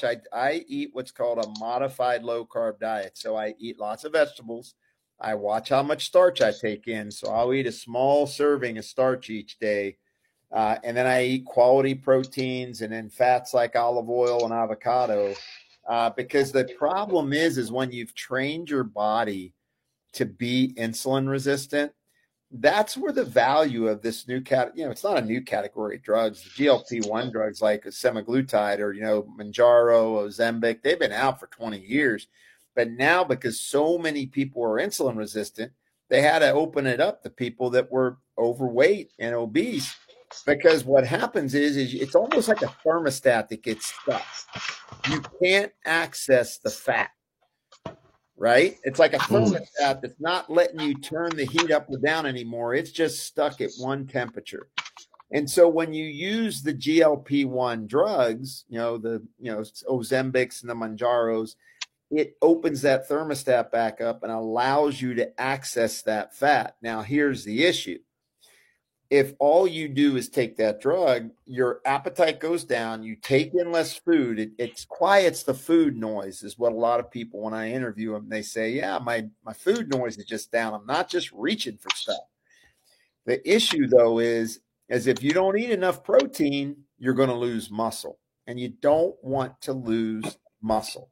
I eat what's called a modified low carb diet. So I eat lots of vegetables. I watch how much starch I take in. So I'll eat a small serving of starch each day. And then I eat quality proteins and then fats like olive oil and avocado. Because the problem is when you've trained your body to be insulin resistant, that's where the value of this new it's not a new category of drugs. The GLP-1 drugs like semaglutide or, Mounjaro, Ozempic, they've been out for 20 years. But now, because so many people are insulin resistant, they had to open it up to people that were overweight and obese. Because what happens is it's almost like a thermostat that gets stuck. You can't access the fat, right? It's like a thermostat that's not letting you turn the heat up or down anymore. It's just stuck at one temperature. And so when you use the GLP-1 drugs, the Ozempics and the Mounjaros, it opens that thermostat back up and allows you to access that fat. Now, here's the issue. If all you do is take that drug, your appetite goes down, you take in less food, it quiets the food noise is what a lot of people, when I interview them, they say, yeah, my food noise is just down. I'm not just reaching for stuff. The issue, though, is if you don't eat enough protein, you're going to lose muscle, and you don't want to lose muscle.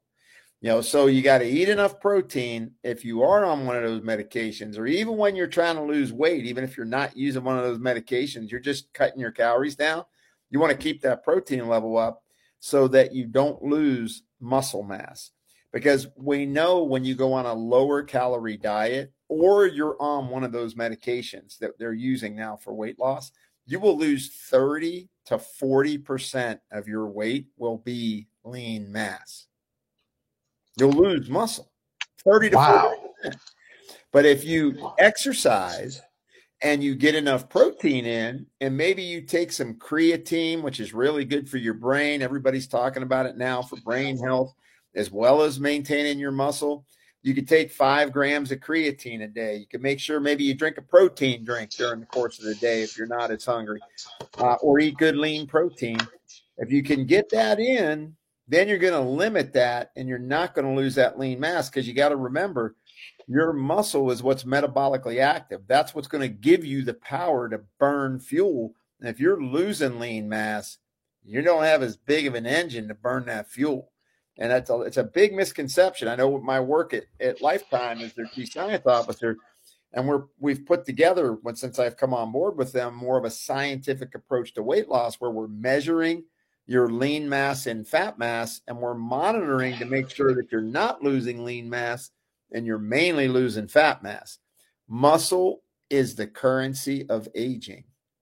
So you got to eat enough protein if you are on one of those medications, or even when you're trying to lose weight, even if you're not using one of those medications, you're just cutting your calories down. You want to keep that protein level up so that you don't lose muscle mass. Because we know when you go on a lower calorie diet or you're on one of those medications that they're using now for weight loss, you will lose 30 to 40% of your weight will be lean mass. You'll lose muscle, 30 to 40%. But if you exercise and you get enough protein in, and maybe you take some creatine, which is really good for your brain. Everybody's talking about it now for brain health, as well as maintaining your muscle. You could take 5 grams of creatine a day. You can make sure maybe you drink a protein drink during the course of the day if you're not as hungry, or eat good lean protein. If you can get that in, then you're going to limit that and you're not going to lose that lean mass, because you got to remember your muscle is what's metabolically active. That's what's going to give you the power to burn fuel. And if you're losing lean mass, you don't have as big of an engine to burn that fuel. And it's a big misconception. I know with my work at Lifetime as their chief science officer, and we've put together, since I've come on board with them, more of a scientific approach to weight loss, where we're measuring your lean mass and fat mass, and we're monitoring to make sure that you're not losing lean mass and you're mainly losing fat mass. Muscle is the currency of aging.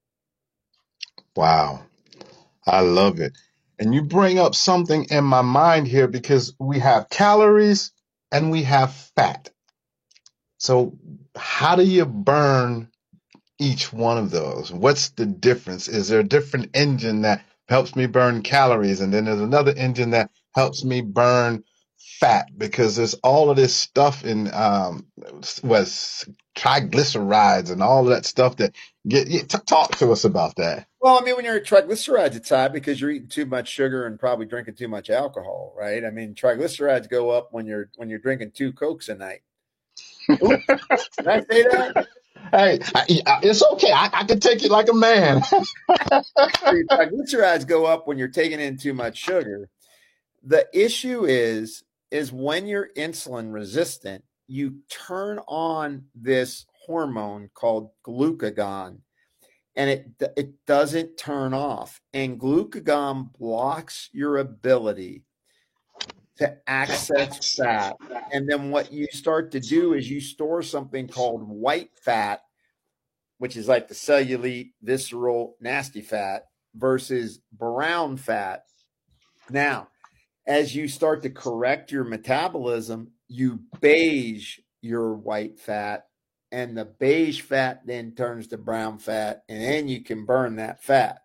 Wow. I love it. And you bring up something in my mind here, because we have calories and we have fat. So how do you burn each one of those? What's the difference? Is there a different engine that helps me burn calories, and then there's another engine that helps me burn fat? Because there's all of this stuff in was triglycerides and all of that stuff that talk to us about that. Well, I mean, when you're at triglycerides, it's high because you're eating too much sugar and probably drinking too much alcohol, right? I mean, triglycerides go up when you're drinking 2 Cokes a night. Ooh, did I say that? Hey, it's okay. I can take it like a man. Triglycerides go up when you're taking in too much sugar. The issue is when you're insulin resistant, you turn on this hormone called glucagon, and it doesn't turn off. And glucagon blocks your ability to access fat. And then what you start to do is you store something called white fat, which is like the cellulite, visceral, nasty fat. versus brown fat. Now, as you start to correct your metabolism, you beige your white fat, and the beige fat then turns to brown fat, and then you can burn that fat.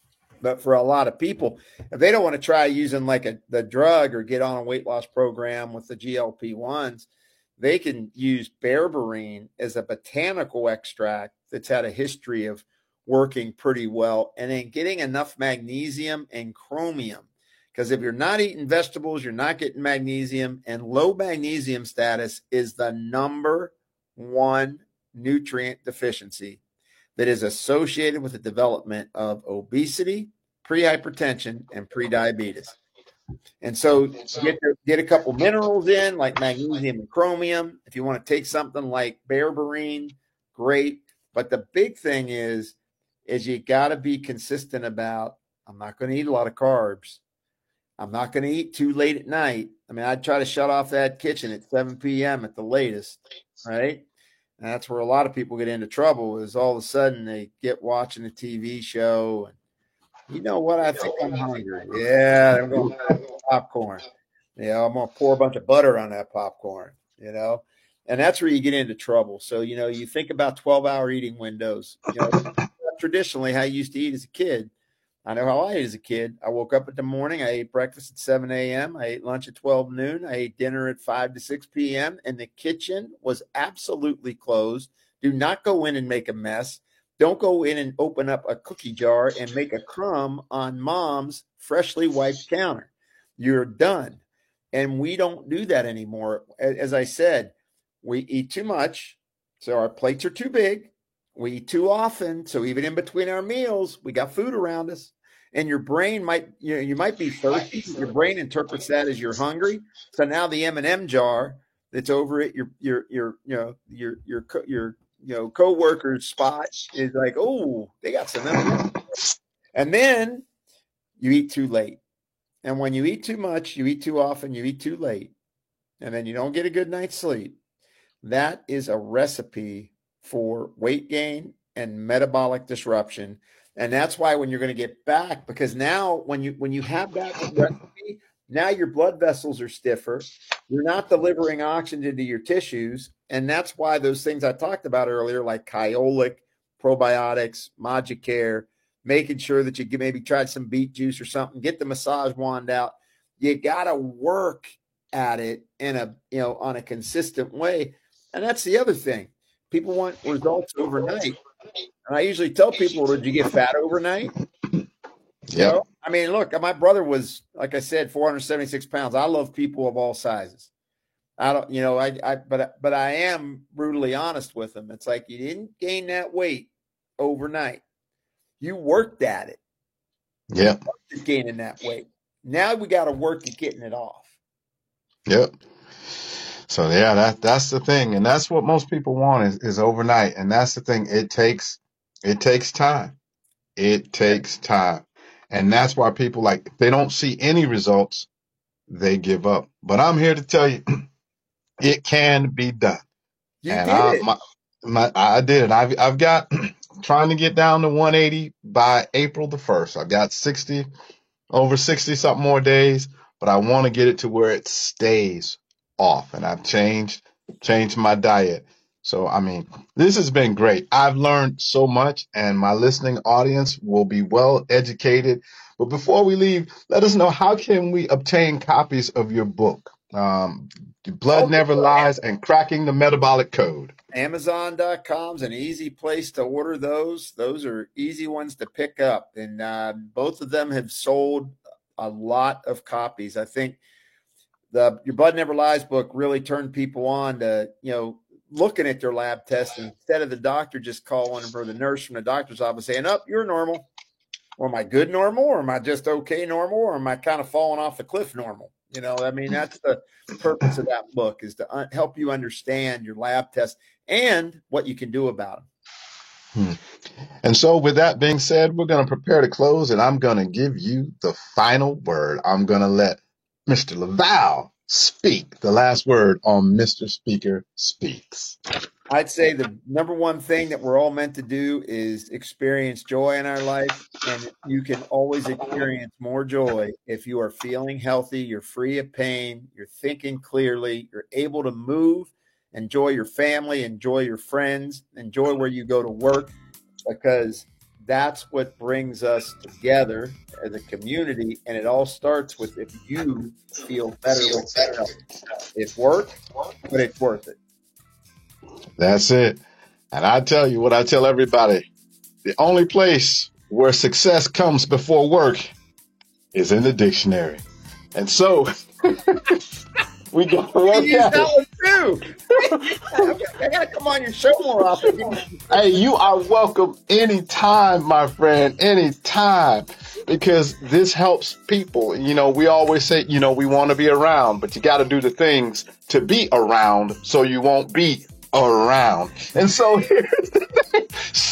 But for a lot of people, if they don't want to try using like the drug or get on a weight loss program with the GLP-1s, they can use berberine as a botanical extract that's had a history of working pretty well, and then getting enough magnesium and chromium. Because if you're not eating vegetables, you're not getting magnesium, and low magnesium status is the number one nutrient deficiency that is associated with the development of obesity, prehypertension, and prediabetes. And so get a couple minerals in, like magnesium and chromium. If you want to take something like berberine, great. But the big thing is you got to be consistent about, I'm not going to eat a lot of carbs. I'm not going to eat too late at night. I mean, I'd try to shut off that kitchen at 7 p.m. at the latest, right? And that's where a lot of people get into trouble, is all of a sudden they get watching a TV show and, you know what, I think I'm hungry. Yeah, I'm going to have popcorn. You know, I'm going to pour a bunch of butter on that popcorn, you know, and that's where you get into trouble. So, you know, you think about 12-hour eating windows. You know, traditionally how you used to eat as a kid. I know how I ate as a kid. I woke up in the morning. I ate breakfast at 7 a.m. I ate lunch at 12 noon. I ate dinner at 5 to 6 p.m. And the kitchen was absolutely closed. Do not go in and make a mess. Don't go in and open up a cookie jar and make a crumb on mom's freshly wiped counter. You're done. And we don't do that anymore. As I said, we eat too much, so our plates are too big. We eat too often, so even in between our meals, we got food around us. And your brain might, you might be thirsty. Your brain interprets that as you're hungry. So now the M&M jar that's over at your coworker's spot is like, oh, they got some M&Ms. And then you eat too late. And when you eat too much, you eat too often, you eat too late, and then you don't get a good night's sleep. That is a recipe for weight gain and metabolic disruption. And that's why when you're going to get back, because now when you have that recipe, now your blood vessels are stiffer. You're not delivering oxygen to your tissues. And that's why those things I talked about earlier, like Kyolic, probiotics, Magicare, making sure that you maybe tried some beet juice or something, get the massage wand out. You got to work at it on a consistent way. And that's the other thing. People want results overnight. And I usually tell people, did you get fat overnight? Yeah. You know? I mean, look, my brother was, like I said, 476 pounds. I love people of all sizes. I don't, but I am brutally honest with them. It's like, you didn't gain that weight overnight. You worked at it. Yeah. Gaining that weight. Now we got to work at getting it off. Yep. So yeah, that's the thing, and that's what most people want is overnight, and that's the thing. It takes time. It takes time, and that's why people, like, if they don't see any results, they give up. But I'm here to tell you, it can be done. You and did it. I did it. I've got trying to get down to 180 by April the 1st. I've got over 60 something more days, but I want to get it to where it stays off. And I've changed my diet. So, I mean, this has been great. I've learned so much, and my listening audience will be well educated. But before we leave, let us know, how can we obtain copies of your book, Blood Never Lies and Cracking the Metabolic Code? Amazon.com is an easy place to order those. Those are easy ones to pick up. And both of them have sold a lot of copies. I think your Blood Never Lies book really turned people on to, looking at their lab tests, instead of the doctor just calling for the nurse from the doctor's office saying, "Oh, you're normal." Or am I good normal? Or am I just okay normal? Or am I kind of falling off the cliff normal? I mean, that's the purpose of that book, is to help you understand your lab tests and what you can do about them. And so with that being said, we're going to prepare to close, and I'm going to give you the final word. I'm going to let Mr. Laval speak the last word on Mr. Speaker Speaks. I'd say the number one thing that we're all meant to do is experience joy in our life. And you can always experience more joy if you are feeling healthy, you're free of pain, you're thinking clearly, you're able to move, enjoy your family, enjoy your friends, enjoy where you go to work, because that's what brings us together as a community. And it all starts with if you feel better with yourself. It's work, but it's worth it. That's it. And I tell you what I tell everybody, the only place where success comes before work is in the dictionary. And so we got to work Use at that it. one too. I gotta come on your show more often. Hey, you are welcome anytime, my friend, anytime, because this helps people. You know, we always say, you know, we want to be around, but you got to do the things to be around so you won't be around. And so here's the thing.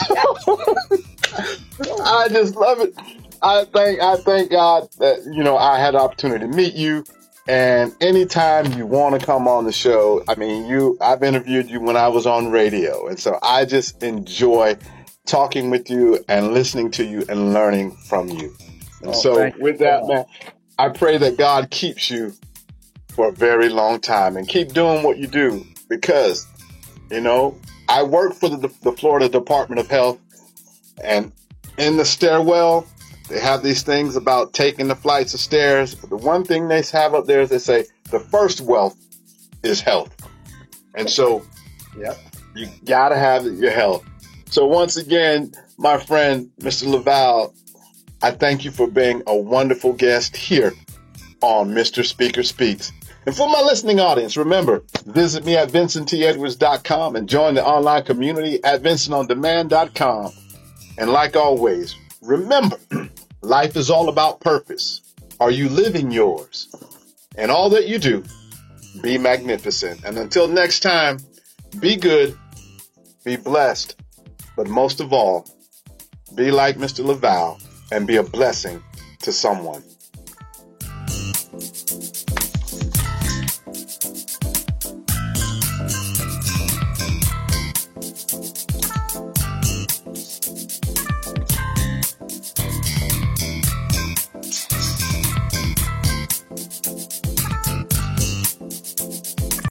So I just love it. I thank God that, you know, I had the opportunity to meet you. And anytime you want to come on the show, I mean, I've interviewed you when I was on radio. And so I just enjoy talking with you and listening to you and learning from you. And so with that, man, I pray that God keeps you for a very long time and keep doing what you do, because, you know, I work for the Florida Department of Health, and in the stairwell, they have these things about taking the flights of stairs. But the one thing they have up there is they say the first wealth is health. And so you got to have your health. So once again, my friend, Mr. Laval, I thank you for being a wonderful guest here on Mr. Speaker Speaks. And for my listening audience, remember, visit me at VincentTEdwards.com and join the online community at VincentOnDemand.com. And like always, remember, life is all about purpose. Are you living yours? And all that you do, be magnificent. And until next time, be good, be blessed, but most of all, be like Mr. Laval and be a blessing to someone.